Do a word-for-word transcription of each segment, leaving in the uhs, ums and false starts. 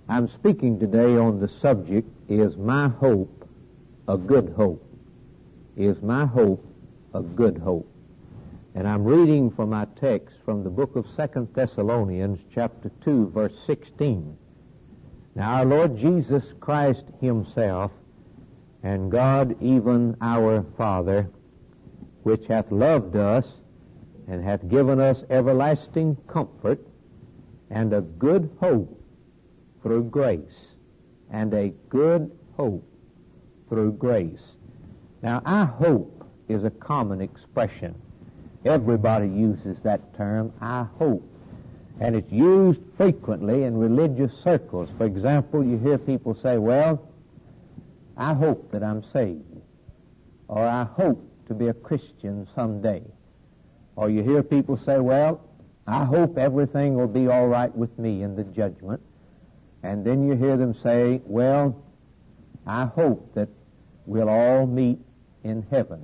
I'm speaking today on the subject, is my hope a good hope? Is my hope a good hope? And I'm reading from my text from the book of Second Thessalonians chapter two, verse sixteen. Now our Lord Jesus Christ himself, and God even our Father, which hath loved us, and hath given us everlasting comfort, and a good hope through grace, and a good hope through grace. Now, I hope is a common expression. Everybody uses that term, I hope. And it's used frequently in religious circles. For example, you hear people say, well, I hope that I'm saved. Or I hope to be a Christian someday. Or you hear people say, well, I hope everything will be all right with me in the judgment. And then you hear them say, well, I hope that we'll all meet in heaven.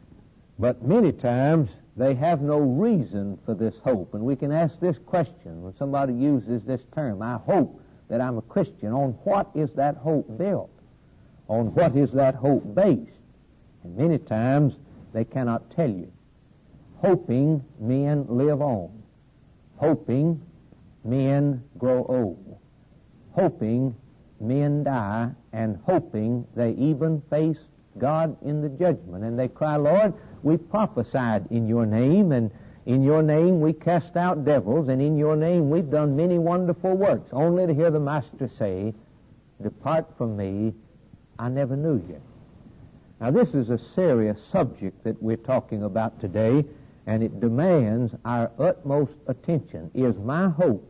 But many times they have no reason for this hope. And we can ask this question when somebody uses this term, I hope that I'm a Christian. On what is that hope built? On what is that hope based? And many times they cannot tell you. Hoping men live on. Hoping men grow old. Hoping men die, and hoping they even face God in the judgment. And they cry, Lord, we prophesied in your name, and in your name we cast out devils, and in your name we've done many wonderful works, only to hear the Master say, depart from me, I never knew you. Now this is a serious subject that we're talking about today, and it demands our utmost attention. Is my hope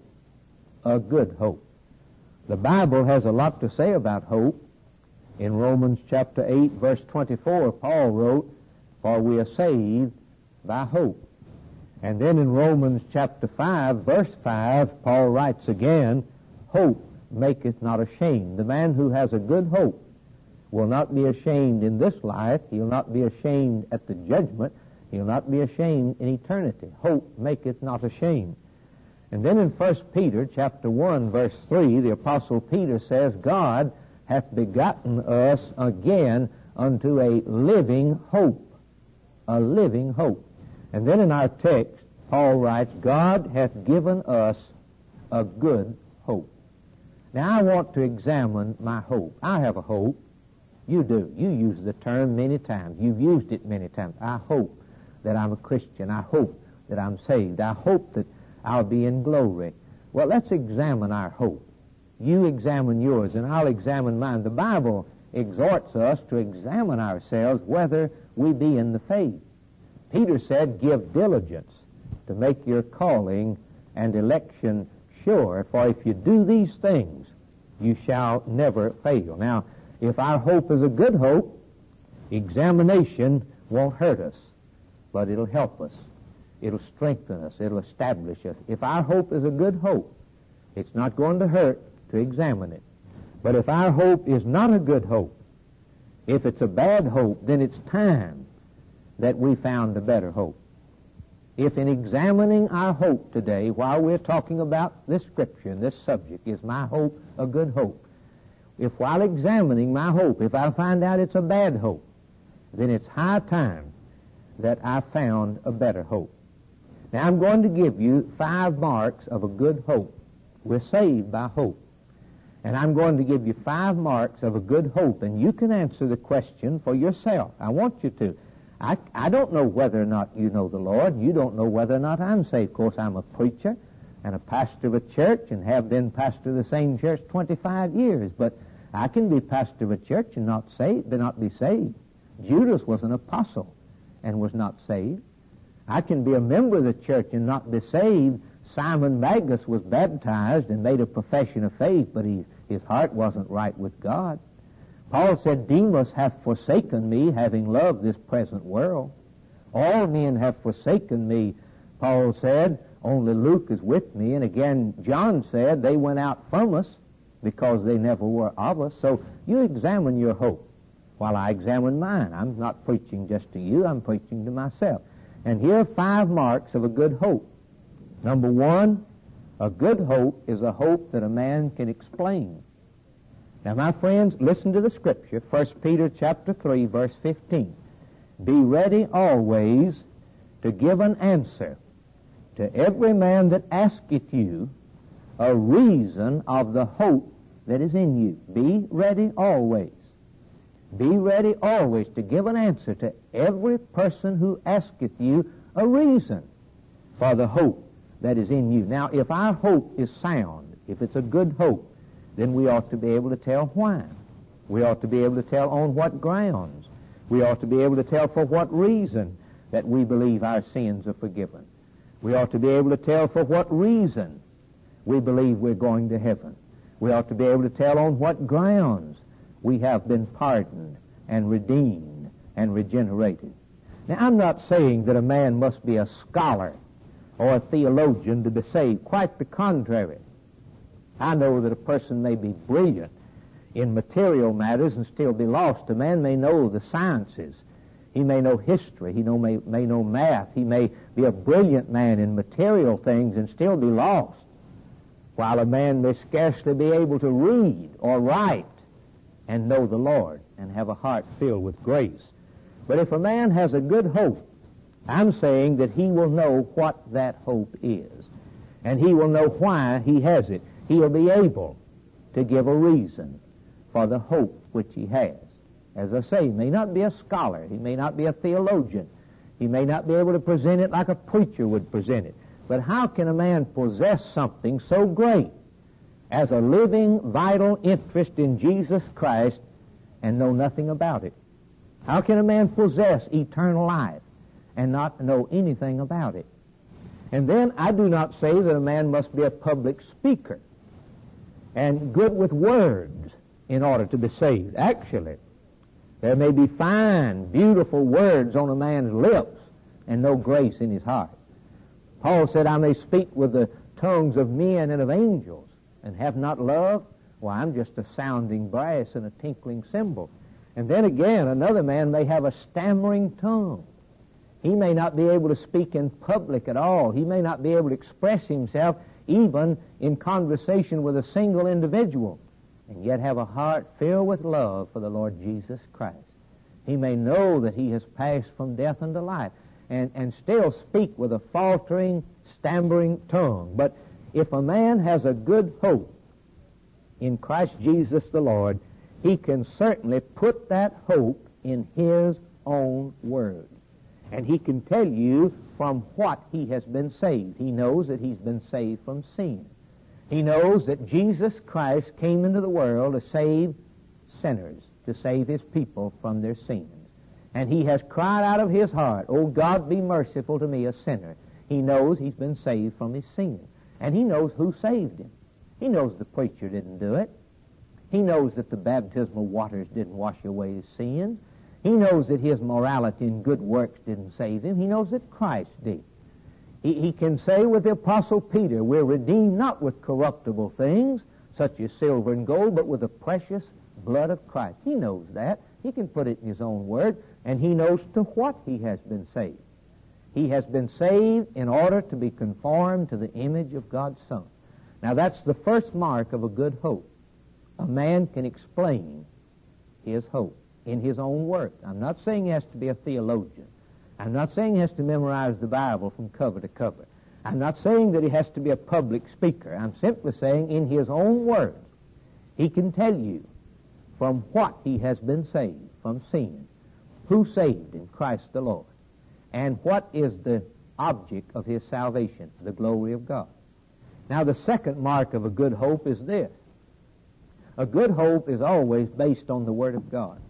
a good hope? The Bible has a lot to say about hope. In Romans chapter eight, verse twenty-four, Paul wrote, for we are saved by hope. And then in Romans chapter five, verse five, Paul writes again, hope maketh not ashamed. The man who has a good hope will not be ashamed in this life. He'll not be ashamed at the judgment. He'll not be ashamed in eternity. Hope maketh not ashamed. And then in First Peter chapter one, verse three, the Apostle Peter says, God hath begotten us again unto a living hope. A living hope. And then in our text, Paul writes, God hath given us a good hope. Now I want to examine my hope. I have a hope. You do. You use the term many times. You've used it many times. I hope that I'm a Christian. I hope that I'm saved. I hope that I'll be in glory. Well, let's examine our hope. You examine yours, and I'll examine mine. The Bible exhorts us to examine ourselves whether we be in the faith. Peter said, give diligence to make your calling and election sure, for if you do these things, you shall never fail. Now, if our hope is a good hope, examination won't hurt us, but it'll help us. It'll strengthen us. It'll establish us. If our hope is a good hope, it's not going to hurt to examine it. But if our hope is not a good hope, if it's a bad hope, then it's time that we found a better hope. If in examining our hope today, while we're talking about this scripture and this subject, is my hope a good hope? If while examining my hope, if I find out it's a bad hope, then it's high time that I found a better hope. Now I'm going to give you five marks of a good hope. We're saved by hope. And I'm going to give you five marks of a good hope, and you can answer the question for yourself. I want you to. I, I don't know whether or not you know the Lord. You don't know whether or not I'm saved. Of course, I'm a preacher and a pastor of a church and have been pastor of the same church twenty-five years. But I can be pastor of a church and not saved, but not be saved. Judas was an apostle and was not saved. I can be a member of the church and not be saved. Simon Magus was baptized and made a profession of faith, but he, his heart wasn't right with God. Paul said, Demas hath forsaken me, having loved this present world. All men have forsaken me, Paul said, only Luke is with me. And again, John said, they went out from us because they never were of us. So you examine your hope while I examine mine. I'm not preaching just to you, I'm preaching to myself. And here are five marks of a good hope. Number one, A good hope is a hope that a man can explain. Now, my friends, listen to the Scripture, First Peter chapter three, verse fifteen. Be ready always to give an answer to every man that asketh you a reason of the hope that is in you. Be ready always. Be ready always to give an answer to every person who asketh you a reason for the hope that is in you. Now, if our hope is sound, if it's a good hope, then we ought to be able to tell why. We ought to be able to tell on what grounds. We ought to be able to tell for what reason that we believe our sins are forgiven. We ought to be able to tell for what reason we believe we're going to heaven. We ought to be able to tell on what grounds we have been pardoned and redeemed and regenerated. Now, I'm not saying that a man must be a scholar or a theologian to be saved. Quite the contrary. I know that a person may be brilliant in material matters and still be lost. A man may know the sciences. He may know history. He know, may, may know math. He may be a brilliant man in material things and still be lost, while a man may scarcely be able to read or write and know the Lord and have a heart filled with grace. But if a man has a good hope, I'm saying that he will know what that hope is, and he will know why he has it. He will be able to give a reason for the hope which he has. As I say, he may not be a scholar. He may not be a theologian. He may not be able to present it like a preacher would present it. But how can a man possess something so great as a living, vital interest in Jesus Christ and know nothing about it? How can a man possess eternal life and not know anything about it? And then I do not say that a man must be a public speaker and good with words in order to be saved. Actually, there may be fine, beautiful words on a man's lips and no grace in his heart. Paul said, I may speak with the tongues of men and of angels and have not love. Well, I'm just a sounding brass and a tinkling cymbal. And then again, another man may have a stammering tongue. He may not be able to speak in public at all. He may not be able to express himself even in conversation with a single individual, and yet have a heart filled with love for the Lord Jesus Christ. He may know that he has passed from death unto life, and, and still speak with a faltering, stammering tongue. But if a man has a good hope in Christ Jesus the Lord, he can certainly put that hope in his own word. And he can tell you from what he has been saved. He knows that he's been saved from sin. He knows that Jesus Christ came into the world to save sinners, to save his people from their sins. And he has cried out of his heart, "Oh God, be merciful to me, a sinner." He knows he's been saved from his sin. And he knows who saved him. He knows the preacher didn't do it. He knows that the baptismal waters didn't wash away his sin. He knows that his morality and good works didn't save him. He knows that Christ did. He, he can say with the Apostle Peter, we're redeemed not with corruptible things, such as silver and gold, but with the precious blood of Christ. He knows that. He can put it in his own word, and he knows to what he has been saved. He has been saved in order to be conformed to the image of God's Son. Now that's the first mark of a good hope. A man can explain his hope in his own words. I'm not saying he has to be a theologian. I'm not saying he has to memorize the Bible from cover to cover. I'm not saying that he has to be a public speaker. I'm simply saying in his own words, he can tell you from what he has been saved, from sin, who saved him, Christ the Lord, and what is the object of his salvation, the glory of God. Now, the second mark of a good hope is this. A good hope is always based on the Word of God.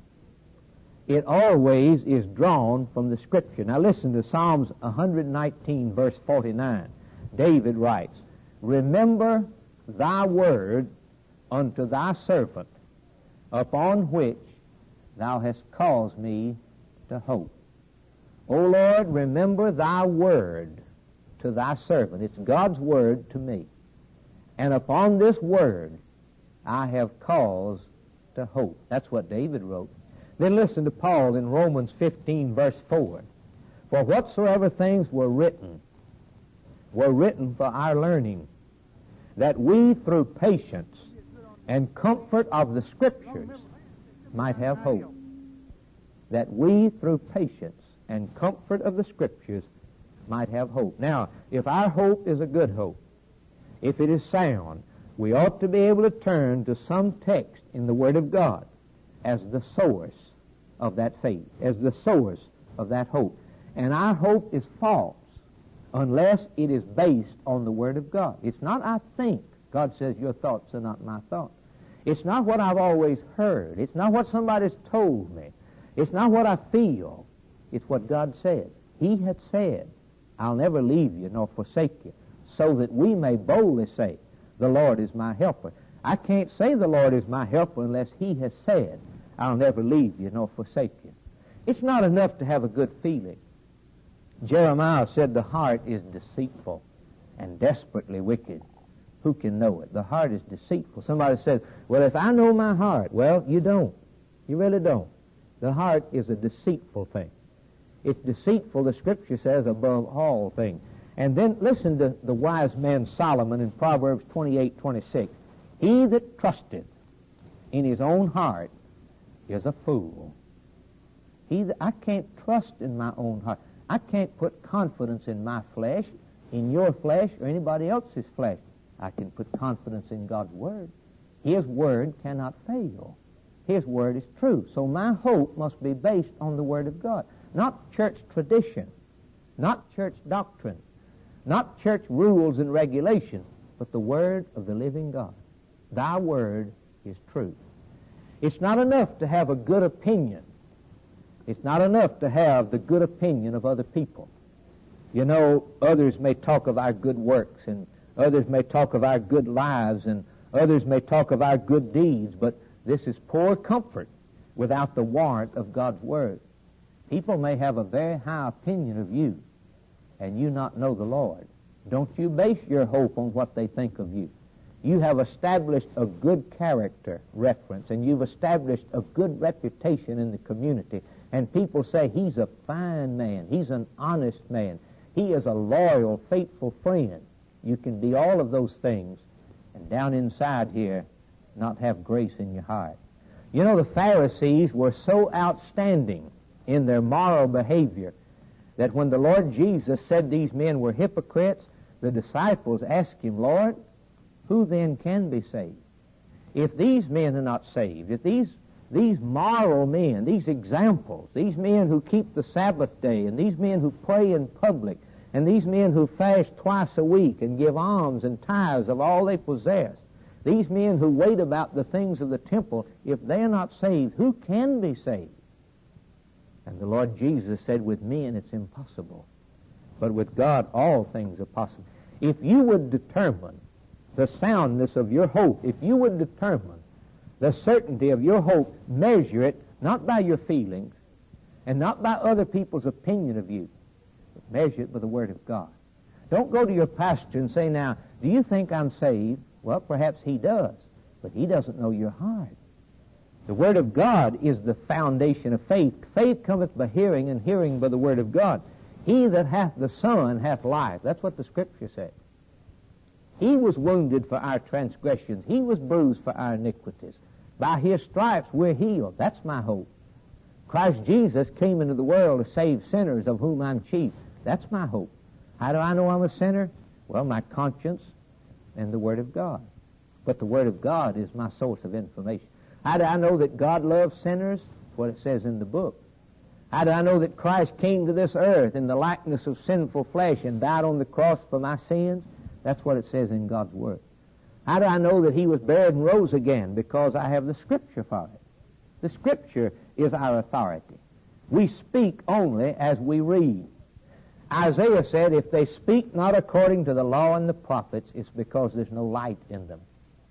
It always is drawn from the Scripture. Now listen to Psalms one nineteen, verse forty-nine. David writes, "Remember thy word unto thy servant, upon which thou hast caused me to hope." O Lord, remember thy word to thy servant. It's God's word to me. And upon this word I have cause to hope. That's what David wrote. Then listen to Paul in Romans fifteen, verse four. "For whatsoever things were written, were written for our learning, that we through patience and comfort of the Scriptures might have hope. That we through patience and comfort of the Scriptures might have hope. Now, if our hope is a good hope, if it is sound, we ought to be able to turn to some text in the Word of God as the source of that faith, as the source of that hope. And our hope is false unless it is based on the Word of God. It's not I think. God says your thoughts are not my thoughts. It's not what I've always heard. It's not what somebody's told me. It's not what I feel. It's what God says. He had said, I'll never leave you nor forsake you, so that we may boldly say, the Lord is my helper. I can't say the Lord is my helper unless He has said, I'll never leave you nor forsake you. It's not enough to have a good feeling. Jeremiah said the heart is deceitful and desperately wicked. Who can know it? The heart is deceitful. Somebody says, well, if I know my heart, well, you don't. You really don't. The heart is a deceitful thing. It's deceitful, the Scripture says, above all things. And then listen to the wise man Solomon in Proverbs twenty-eight twenty-six. He that trusteth in his own heart is a fool. He that, I can't trust in my own heart. I can't put confidence in my flesh, in your flesh, or anybody else's flesh. I can put confidence in God's Word. His Word cannot fail. His Word is true. So my hope must be based on the Word of God. Not church tradition, not church doctrine, not church rules and regulations, but the Word of the living God. Thy Word is true. It's not enough to have a good opinion. It's not enough to have the good opinion of other people. You know, others may talk of our good works, and others may talk of our good lives, and others may talk of our good deeds, but this is poor comfort without the warrant of God's Word. People may have a very high opinion of you, and you not know the Lord. Don't you base your hope on what they think of you. You have established a good character reference, and you've established a good reputation in the community, and people say, he's a fine man, he's an honest man, he is a loyal, faithful friend. You can be all of those things, and down inside here, not have grace in your heart. You know, the Pharisees were so outstanding in their moral behavior that when the Lord Jesus said these men were hypocrites, the disciples asked him, Lord, who then can be saved? If these men are not saved, if these these moral men, these examples, these men who keep the Sabbath day, and these men who pray in public, and these men who fast twice a week and give alms and tithes of all they possess, these men who wait about the things of the temple, if they are not saved, who can be saved? And the Lord Jesus said, with men it's impossible, but with God all things are possible. If you would determine the soundness of your hope, if you would determine the certainty of your hope, measure it not by your feelings and not by other people's opinion of you, but measure it by the Word of God. Don't go to your pastor and say, now, do you think I'm saved? Well, perhaps he does, but he doesn't know your heart. The Word of God is the foundation of faith. Faith cometh by hearing, and hearing by the Word of God. He that hath the Son hath life. That's what the Scripture says. He was wounded for our transgressions. He was bruised for our iniquities. By His stripes we're healed. That's my hope. Christ Jesus came into the world to save sinners, of whom I'm chief. That's my hope. How do I know I'm a sinner? Well, my conscience and the Word of God. But the Word of God is my source of information. How do I know that God loves sinners? What it says in the book. How do I know that Christ came to this earth in the likeness of sinful flesh and died on the cross for my sins? That's what it says in God's Word. How do I know that He was buried and rose again? Because I have the Scripture for it. The Scripture is our authority. We speak only as we read. Isaiah said, if they speak not according to the law and the prophets, it's because there's no light in them.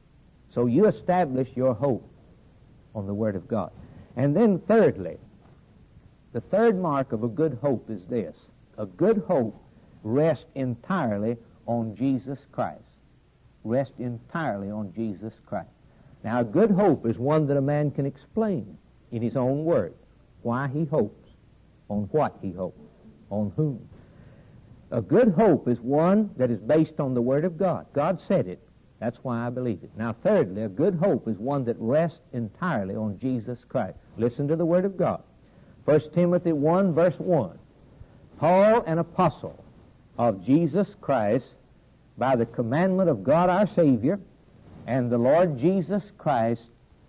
So you establish your hope on the Word of God. And then thirdly, the third mark of a good hope is this. A good hope rests entirely on Jesus Christ. Rest entirely on Jesus Christ. Now, a good hope is one that a man can explain in his own words. Why he hopes, on what he hopes, on whom. A good hope is one that is based on the Word of God. God said it. That's why I believe it. Now, thirdly, a good hope is one that rests entirely on Jesus Christ. Listen to the Word of God. First Timothy one, verse one. Paul, an apostle of Jesus Christ, by the commandment of God our Savior, and the Lord Jesus Christ,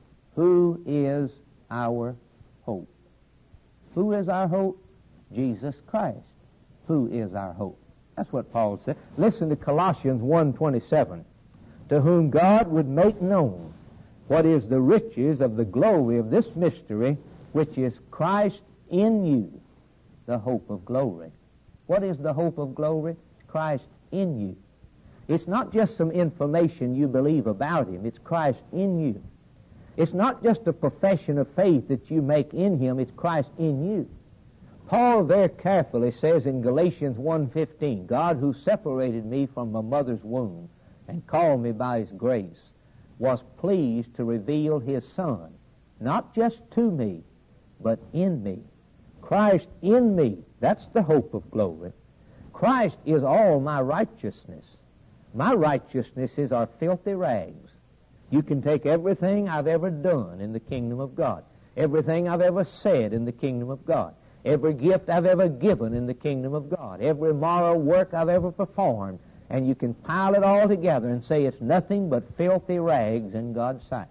who is our hope. Who is our hope? Jesus Christ. Who is our hope? That's what Paul said. Listen to Colossians one twenty-seven. To whom God would make known what is the riches of the glory of this mystery, which is Christ in you, the hope of glory. What is the hope of glory? Christ in you. It's not just some information you believe about Him. It's Christ in you. It's not just a profession of faith that you make in Him. It's Christ in you. Paul very carefully says in Galatians one fifteen, God who separated me from my mother's womb and called me by His grace was pleased to reveal His Son, not just to me, but in me. Christ in me, that's the hope of glory. Christ is all my righteousness. My righteousnesses are filthy rags. You can take everything I've ever done in the kingdom of God, everything I've ever said in the kingdom of God, every gift I've ever given in the kingdom of God, every moral work I've ever performed, and you can pile it all together and say it's nothing but filthy rags in God's sight.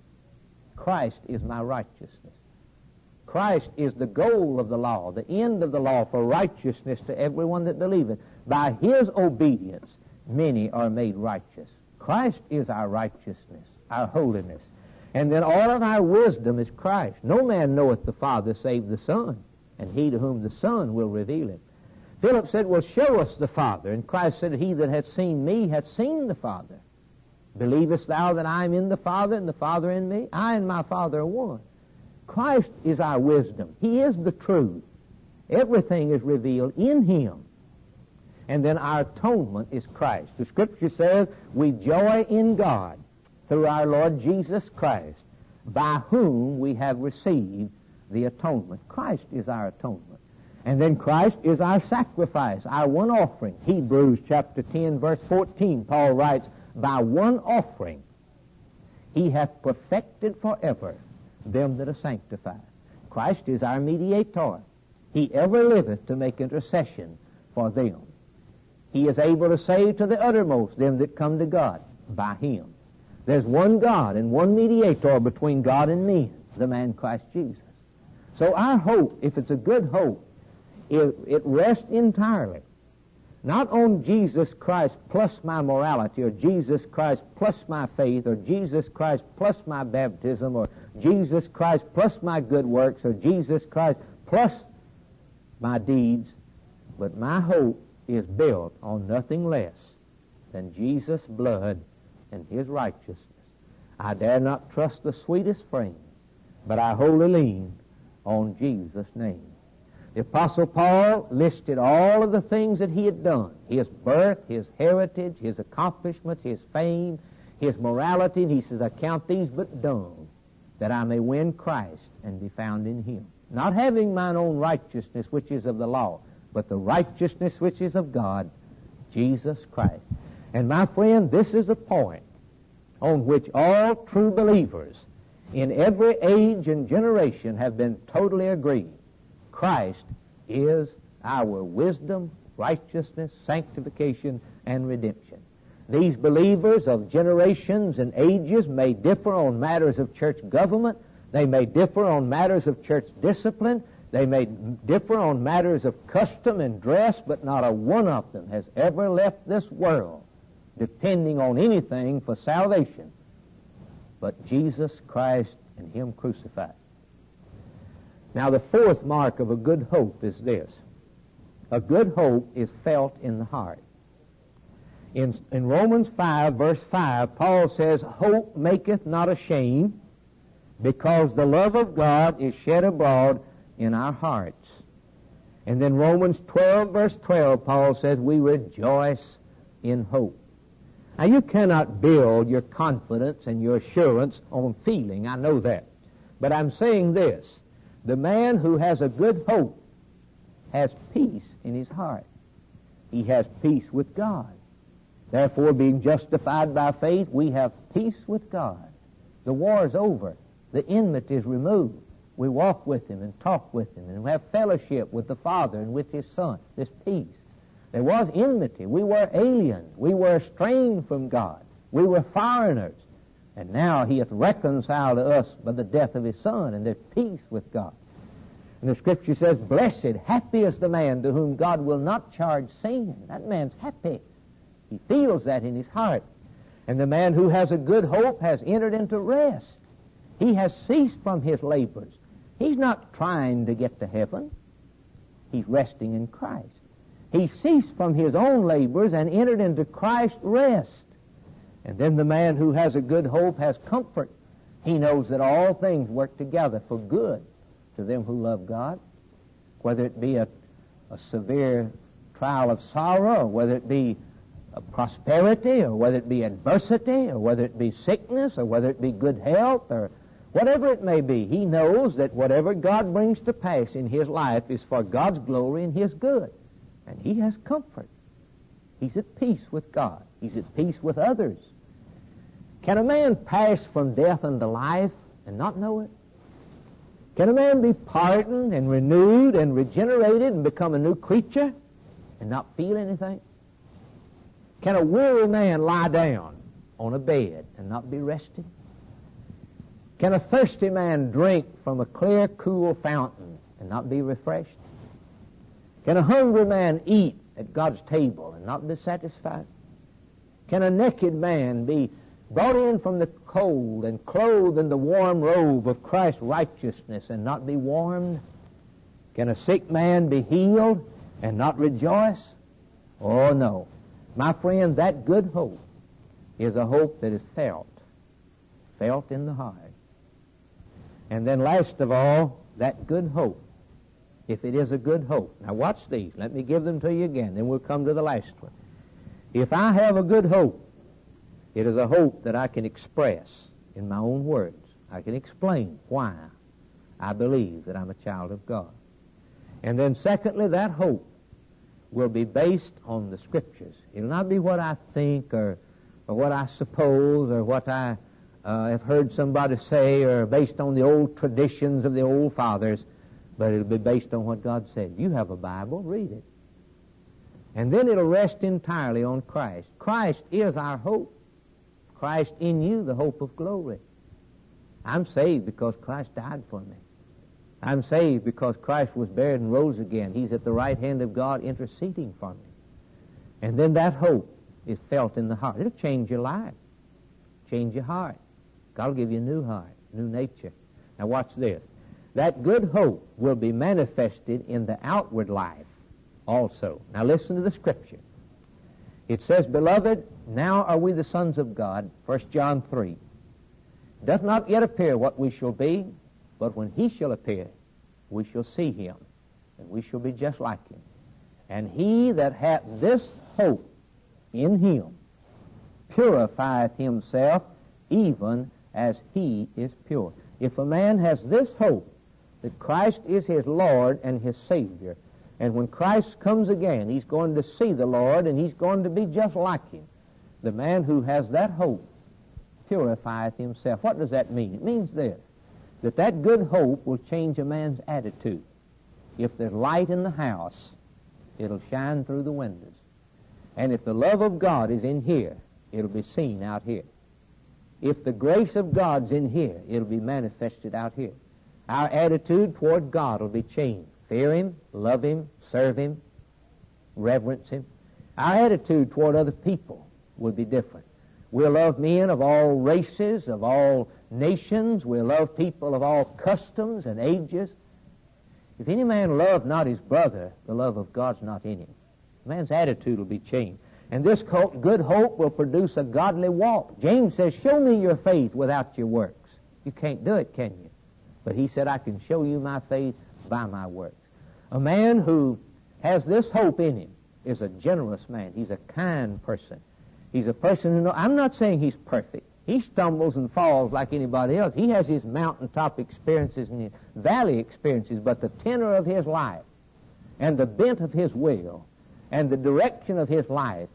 Christ is my righteousness. Christ is the goal of the law, the end of the law for righteousness to everyone that believeth. By His obedience, many are made righteous. Christ is our righteousness, our holiness. And then all of our wisdom is Christ. No man knoweth the Father save the Son, and he to whom the Son will reveal it. Philip said, well, show us the Father. And Christ said, he that hath seen me hath seen the Father. Believest thou that I am in the Father, and the Father in me? I and my Father are one. Christ is our wisdom. He is the truth. Everything is revealed in Him. And then our atonement is Christ. The Scripture says, we joy in God through our Lord Jesus Christ, by whom we have received the atonement. Christ is our atonement. And then Christ is our sacrifice, our one offering. Hebrews chapter ten, verse fourteen, Paul writes, by one offering He hath perfected forever them that are sanctified. Christ is our mediator. He ever liveth to make intercession for them. He is able to save to the uttermost them that come to God by Him. There's one God and one mediator between God and men, the man Christ Jesus. So our hope, if it's a good hope, it, it rests entirely not on Jesus Christ plus my morality, or Jesus Christ plus my faith, or Jesus Christ plus my baptism, or Jesus Christ plus my good works, or Jesus Christ plus my deeds, but my hope is built on nothing less than Jesus' blood and His righteousness. I dare not trust the sweetest frame, but I wholly lean on Jesus' name. The Apostle Paul listed all of the things that he had done, his birth, his heritage, his accomplishments, his fame, his morality, and he says, I count these but dung, that I may win Christ and be found in Him. Not having mine own righteousness, which is of the law, but the righteousness which is of God, Jesus Christ. And my friend, this is the point on which all true believers in every age and generation have been totally agreed. Christ is our wisdom, righteousness, sanctification, and redemption. These believers of generations and ages may differ on matters of church government. They may differ on matters of church discipline. They may differ on matters of custom and dress, but not a one of them has ever left this world depending on anything for salvation but Jesus Christ and Him crucified. Now, the fourth mark of a good hope is this. A good hope is felt in the heart. In, in Romans five, verse five, Paul says, hope maketh not ashamed, because the love of God is shed abroad in our hearts. And then Romans twelve, verse twelve, Paul says, we rejoice in hope. Now, you cannot build your confidence and your assurance on feeling. I know that. But I'm saying this. The man who has a good hope has peace in his heart. He has peace with God. Therefore, being justified by faith, we have peace with God. The war is over. The enmity is removed. We walk with Him and talk with Him, and we have fellowship with the Father and with His Son. This peace. There was enmity. We were aliens. We were estranged from God. We were foreigners. And now He hath reconciled to us by the death of His Son, and there's peace with God. And the Scripture says, blessed, happy is the man to whom God will not charge sin. That man's happy. He feels that in his heart. And the man who has a good hope has entered into rest. He has ceased from his labors. He's not trying to get to heaven. He's resting in Christ. He ceased from his own labors and entered into Christ's rest. And then the man who has a good hope has comfort. He knows that all things work together for good to them who love God, whether it be a, a severe trial of sorrow, or whether it be a prosperity, or whether it be adversity, or whether it be sickness, or whether it be good health, or whatever it may be. He knows that whatever God brings to pass in his life is for God's glory and his good. And he has comfort. He's at peace with God. He's at peace with others. Can a man pass from death unto life and not know it? Can a man be pardoned and renewed and regenerated and become a new creature and not feel anything? Can a weary man lie down on a bed and not be rested? Can a thirsty man drink from a clear, cool fountain and not be refreshed? Can a hungry man eat at God's table and not be satisfied? Can a naked man be brought in from the cold and clothed in the warm robe of Christ's righteousness and not be warmed? Can a sick man be healed and not rejoice? Oh, no. My friend, that good hope is a hope that is felt, felt in the heart. And then last of all, that good hope, if it is a good hope. Now watch these. Let me give them to you again, then we'll come to the last one. If I have a good hope, it is a hope that I can express in my own words. I can explain why I believe that I'm a child of God. And then secondly, that hope will be based on the Scriptures. It'll not be what I think or, or what I suppose or what I uh, have heard somebody say or based on the old traditions of the old fathers, but it'll be based on what God said. You have a Bible, read it. And then it'll rest entirely on Christ. Christ is our hope. Christ in you, the hope of glory. I'm saved because Christ died for me. I'm saved because Christ was buried and rose again. He's at the right hand of God interceding for me. And then that hope is felt in the heart. It'll change your life, change your heart. God will give you a new heart, new nature. Now watch this. That good hope will be manifested in the outward life also. Now listen to the Scripture. It says, Beloved, now are we the sons of God, First John three. It doth not yet appear what we shall be, but when he shall appear, we shall see him, and we shall be just like him. And he that hath this hope in him purifieth himself even as he is pure. If a man has this hope that Christ is his Lord and his Savior, and when Christ comes again, he's going to see the Lord, and he's going to be just like him. The man who has that hope purifieth himself. What does that mean? It means this, that that good hope will change a man's attitude. If there's light in the house, it'll shine through the windows. And if the love of God is in here, it'll be seen out here. If the grace of God's in here, it'll be manifested out here. Our attitude toward God will be changed. Fear him, love him, serve him, reverence him. Our attitude toward other people will be different. We'll love men of all races, of all nations. We'll love people of all customs and ages. If any man love not his brother, the love of God's not in him. The man's attitude will be changed. And this good hope will produce a godly walk. James says, show me your faith without your works. You can't do it, can you? But he said, I can show you my faith by my works. A man who has this hope in him is a generous man. He's a kind person. He's a person who knows. I'm not saying he's perfect. He stumbles and falls like anybody else. He has his mountaintop experiences and his valley experiences, but the tenor of his life and the bent of his will and the direction of his life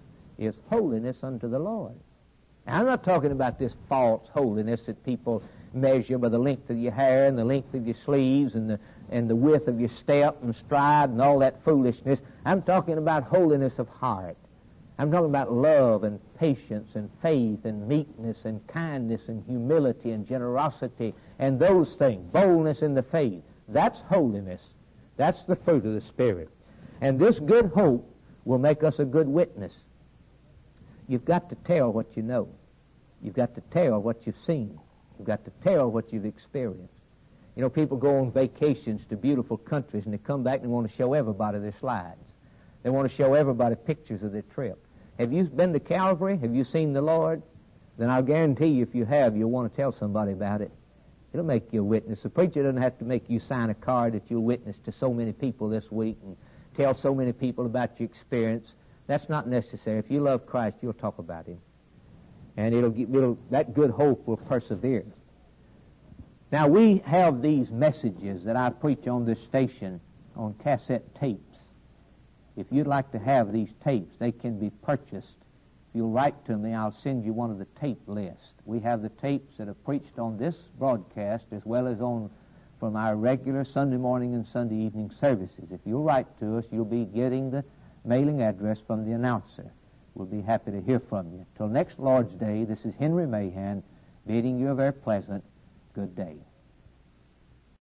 is holiness unto the Lord. Now, I'm not talking about this false holiness that people measure by the length of your hair and the length of your sleeves and the, and the width of your step and stride and all that foolishness. I'm talking about holiness of heart. I'm talking about love and patience and faith and meekness and kindness and humility and generosity and those things, boldness in the faith. That's holiness. That's the fruit of the Spirit. And this good hope will make us a good witness. You've got to tell what you know. You've got to tell what you've seen. You've got to tell what you've experienced. You know, people go on vacations to beautiful countries and they come back and they want to show everybody their slides. They want to show everybody pictures of their trip. Have you been to Calvary? Have you seen the Lord? Then I'll guarantee you if you have, you'll want to tell somebody about it. It'll make you a witness. The preacher doesn't have to make you sign a card that you'll witness to so many people this week and tell so many people about your experience. That's not necessary. If you love Christ, you'll talk about Him. And it'll, it'll that good hope will persevere. Now, we have these messages that I preach on this station on cassette tapes. If you'd like to have these tapes, they can be purchased. If you'll write to me, I'll send you one of the tape lists. We have the tapes that are preached on this broadcast as well as on from our regular Sunday morning and Sunday evening services. If you'll write to us, you'll be getting the mailing address from the announcer. We'll be happy to hear from you. Till next Lord's Day, this is Henry Mahan bidding you a very pleasant good day.